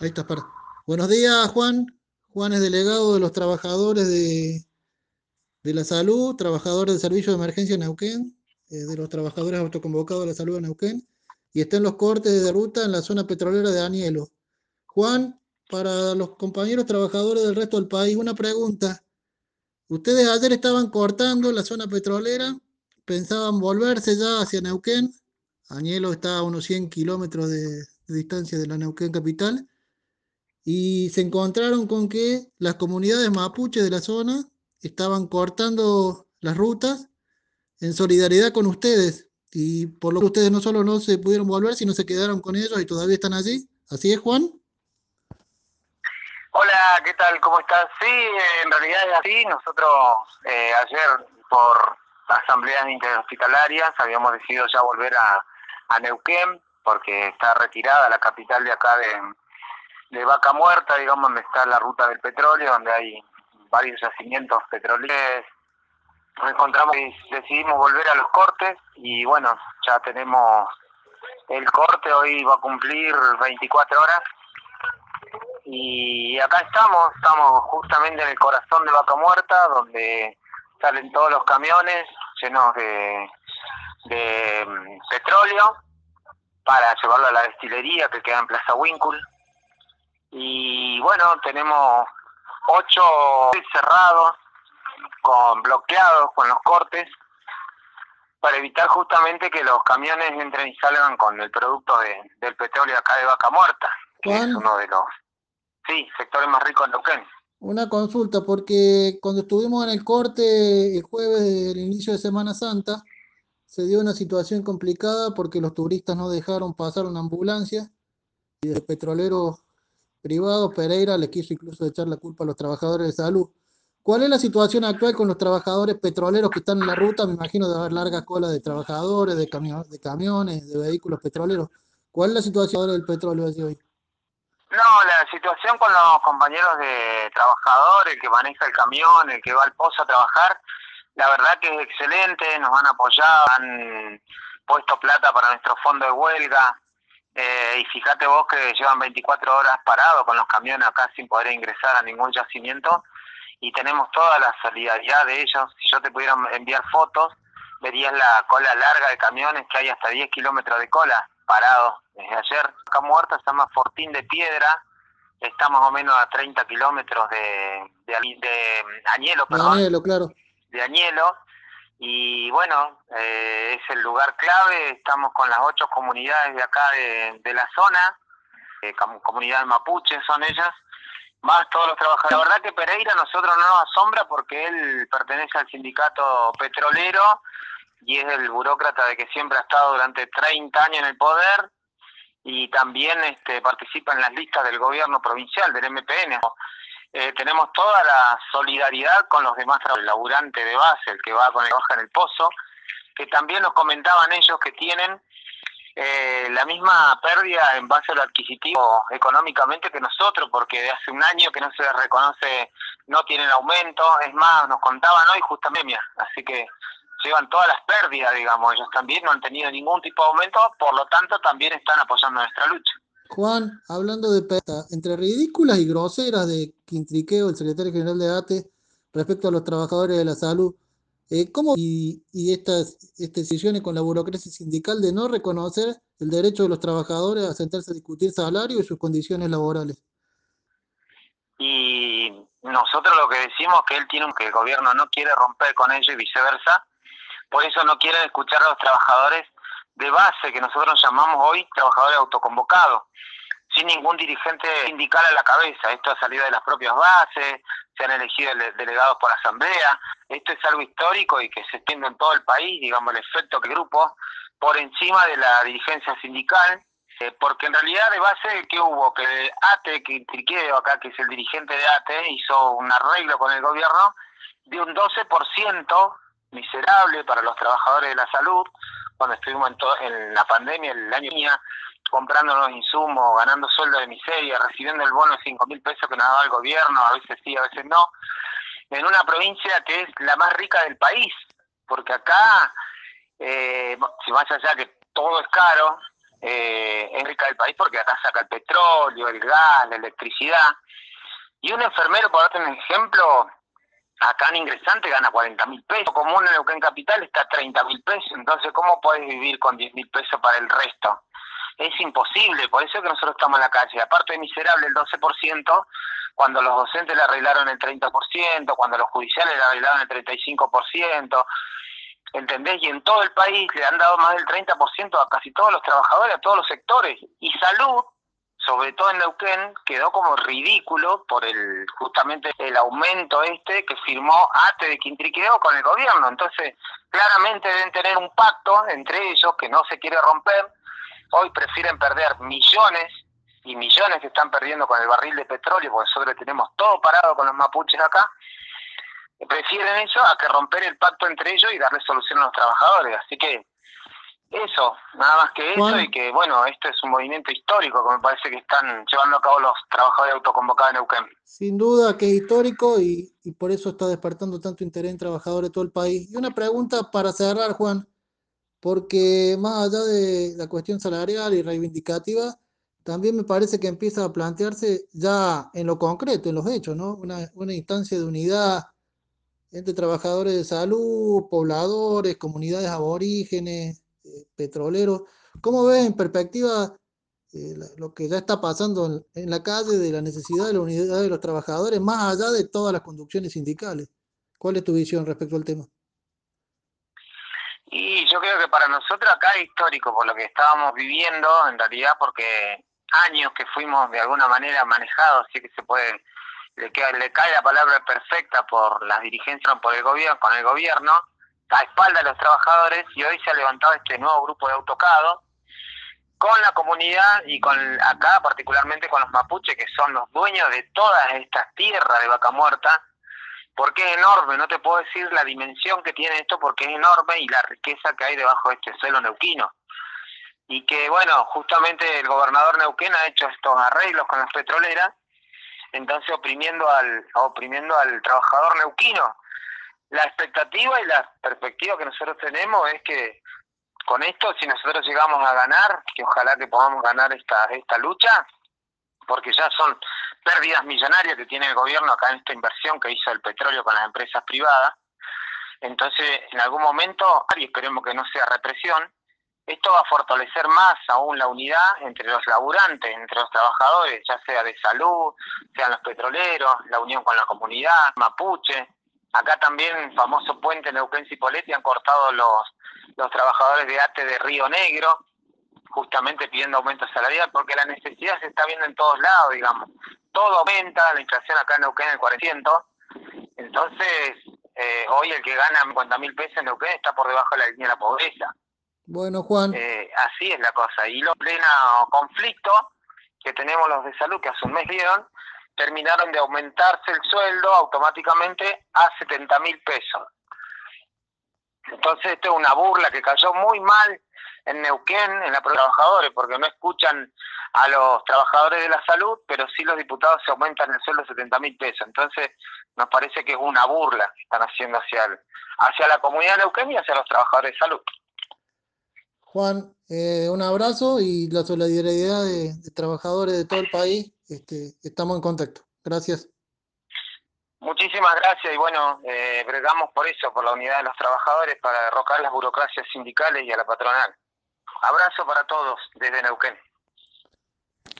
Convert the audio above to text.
Ahí está, Buenos días, Juan. Juan es delegado de los trabajadores de la salud, trabajadores del servicio de emergencia en Neuquén, de los trabajadores autoconvocados de la salud en Neuquén, y está en los cortes de ruta en la zona petrolera de Anielo. Juan, para los compañeros trabajadores del resto del país, una pregunta. Ustedes ayer estaban cortando la zona petrolera, pensaban volverse ya hacia Neuquén. Anielo está a unos 100 kilómetros de distancia de la Neuquén capital y se encontraron con que las comunidades mapuches de la zona estaban cortando las rutas en solidaridad con ustedes y por lo que ustedes no solo no se pudieron volver, sino se quedaron con ellos y todavía están allí. ¿Así es, Juan? Hola, ¿qué tal? ¿Cómo estás? Sí, en realidad es así. Nosotros ayer por asambleas interhospitalarias habíamos decidido ya volver a Neuquén porque está retirada la capital de acá de Vaca Muerta, digamos, donde está la ruta del petróleo, donde hay varios yacimientos petroleros. Nos encontramos y decidimos volver a los cortes y bueno, ya tenemos el corte, hoy va a cumplir 24 horas. Y acá estamos justamente en el corazón de Vaca Muerta, donde salen todos los camiones llenos de petróleo para llevarlo a la destilería que queda en Plaza Winkle. Y bueno, tenemos 8 cerrados, bloqueados con los cortes, para evitar justamente que los camiones entren y salgan con el producto del petróleo acá de Vaca Muerta, que es Juan, uno de los sectores más ricos de Neuquén. una consulta, porque cuando estuvimos en el corte el jueves del inicio de Semana Santa, se dio una situación complicada porque los turistas no dejaron pasar una ambulancia y el petrolero privado, Pereira, le quiso incluso echar la culpa a los trabajadores de salud. ¿Cuál es la situación actual con los trabajadores petroleros que están en la ruta? Me imagino de haber largas colas de trabajadores, de camiones, de vehículos petroleros. ¿Cuál es la situación del petróleo de hoy? No, la situación con los compañeros de trabajador, el que maneja el camión, el que va al pozo a trabajar, la verdad que es excelente, nos han apoyado, han puesto plata para nuestro fondo de huelga, y fíjate vos que llevan 24 horas parados con los camiones acá sin poder ingresar a ningún yacimiento, y tenemos toda la solidaridad de ellos. Si yo te pudiera enviar fotos, verías la cola larga de camiones, que hay hasta 10 kilómetros de cola parados desde ayer. Acá Muerta se llama Fortín de Piedra, está más o menos a 30 kilómetros de Añelo, perdón, Danielo, claro. de Añelo. Y bueno, es el lugar clave. Estamos con las 8 comunidades de acá de la zona, comunidades mapuches son ellas, más todos los trabajadores. La verdad que Pereira a nosotros no nos asombra porque él pertenece al sindicato petrolero y es el burócrata de que siempre ha estado durante 30 años en el poder, y también participa en las listas del gobierno provincial, del MPN. Tenemos toda la solidaridad con los demás laburantes de base, el que va con el baja en el pozo, que también nos comentaban ellos que tienen la misma pérdida en base a lo adquisitivo económicamente que nosotros, porque de hace un año que no se les reconoce, no tienen aumento. Es más, nos contaban hoy justamente, así que llevan todas las pérdidas, digamos. Ellos también no han tenido ningún tipo de aumento, por lo tanto también están apoyando nuestra lucha. Juan, hablando de pesta, entre ridículas y groseras de Quintriqueo, el secretario general de ATE, respecto a los trabajadores de la salud, ¿cómo y estas decisiones con la burocracia sindical de no reconocer el derecho de los trabajadores a sentarse a discutir salario y sus condiciones laborales? Y nosotros lo que decimos es que que el gobierno no quiere romper con ello y viceversa, por eso no quieren escuchar a los trabajadores de base, que nosotros llamamos hoy trabajadores autoconvocados, sin ningún dirigente sindical a la cabeza. Esto ha salido de las propias bases, se han elegido delegados por asamblea. Esto es algo histórico y que se extiende en todo el país, digamos, el efecto que el grupo por encima de la dirigencia sindical, porque en realidad de base que hubo, que ATE, que Triqueo acá, que es el dirigente de ATE, hizo un arreglo con el gobierno de un 12% miserable para los trabajadores de la salud, cuando estuvimos en la pandemia, el año comprando los insumos, ganando sueldo de miseria, recibiendo el bono de 5.000 pesos que nos daba el gobierno, a veces sí, a veces no, en una provincia que es la más rica del país, porque acá, si más allá que todo es caro, es rica del país porque acá saca el petróleo, el gas, la electricidad. Y un enfermero, por darte un ejemplo, acá en ingresante gana 40.000 pesos, común en Neuquén Capital está a 30.000 pesos, entonces ¿cómo podés vivir con 10.000 pesos para el resto? Es imposible, por eso es que nosotros estamos en la calle. Aparte de miserable el 12%, cuando los docentes le arreglaron el 30%, cuando los judiciales le arreglaron el 35%, ¿entendés? Y en todo el país le han dado más del 30% a casi todos los trabajadores, a todos los sectores. Y salud, sobre todo en Neuquén, quedó como ridículo por justamente el aumento que firmó ATE de Quintriqueo con el gobierno. Entonces, claramente deben tener un pacto entre ellos que no se quiere romper. Hoy prefieren perder millones y millones que están perdiendo con el barril de petróleo, porque nosotros tenemos todo parado con los mapuches acá. Prefieren eso a que romper el pacto entre ellos y darle solución a los trabajadores. Así que eso, nada más que Juan, eso, y que bueno, esto es un movimiento histórico que me parece que están llevando a cabo los trabajadores autoconvocados de Neuquén. sin duda que es histórico y por eso está despertando tanto interés en trabajadores de todo el país. Y una pregunta para cerrar, Juan, porque más allá de la cuestión salarial y reivindicativa, también me parece que empieza a plantearse ya en lo concreto, en los hechos, ¿no? Una instancia de unidad entre trabajadores de salud, pobladores, comunidades aborígenes, petroleros. ¿Cómo ves en perspectiva lo que ya está pasando en la calle de la necesidad de la unidad de los trabajadores, más allá de todas las conducciones sindicales? ¿Cuál es tu visión respecto al tema? Y yo creo que para nosotros acá es histórico por lo que estábamos viviendo, en realidad, porque años que fuimos de alguna manera manejados, así que se puede, le cae la palabra perfecta por las dirigencias, por el gobierno, con el gobierno, a espaldas de los trabajadores, y hoy se ha levantado este nuevo grupo de autocado con la comunidad y con acá particularmente con los mapuches, que son los dueños de todas estas tierras de Vaca Muerta, porque es enorme. No te puedo decir la dimensión que tiene esto porque es enorme, y la riqueza que hay debajo de este suelo neuquino. Y que bueno, justamente el gobernador Neuquén ha hecho estos arreglos con las petroleras, entonces oprimiendo al trabajador neuquino. La expectativa y la perspectiva que nosotros tenemos es que con esto, si nosotros llegamos a ganar, que ojalá que podamos ganar esta lucha, porque ya son pérdidas millonarias que tiene el gobierno acá en esta inversión que hizo el petróleo con las empresas privadas. Entonces, en algún momento, y esperemos que no sea represión, esto va a fortalecer más aún la unidad entre los laburantes, entre los trabajadores, ya sea de salud, sean los petroleros, la unión con la comunidad, mapuche. Acá también, famoso puente Neuquén-Cipolletti, han cortado los trabajadores de ATE de Río Negro, justamente pidiendo aumento salarial, porque la necesidad se está viendo en todos lados, digamos. Todo aumenta, la inflación acá en Neuquén el 40%, entonces hoy el que gana 50.000 pesos en Neuquén está por debajo de la línea de la pobreza. Bueno, Juan, Así es la cosa. Y los pleno conflicto que tenemos los de salud, que hace un mes dieron, terminaron de aumentarse el sueldo automáticamente a 70.000 pesos. Entonces esto es una burla que cayó muy mal en Neuquén, en la trabajadores, porque no escuchan a los trabajadores de la salud, pero sí los diputados se aumentan el sueldo 70.000 pesos. Entonces nos parece que es una burla que están haciendo hacia la comunidad de Neuquén y hacia los trabajadores de salud. Juan, un abrazo y la solidaridad de trabajadores de todo el país. Estamos en contacto. Gracias. Muchísimas gracias y bueno, bregamos por eso, por la unidad de los trabajadores, para derrocar las burocracias sindicales y a la patronal. Abrazo para todos desde Neuquén.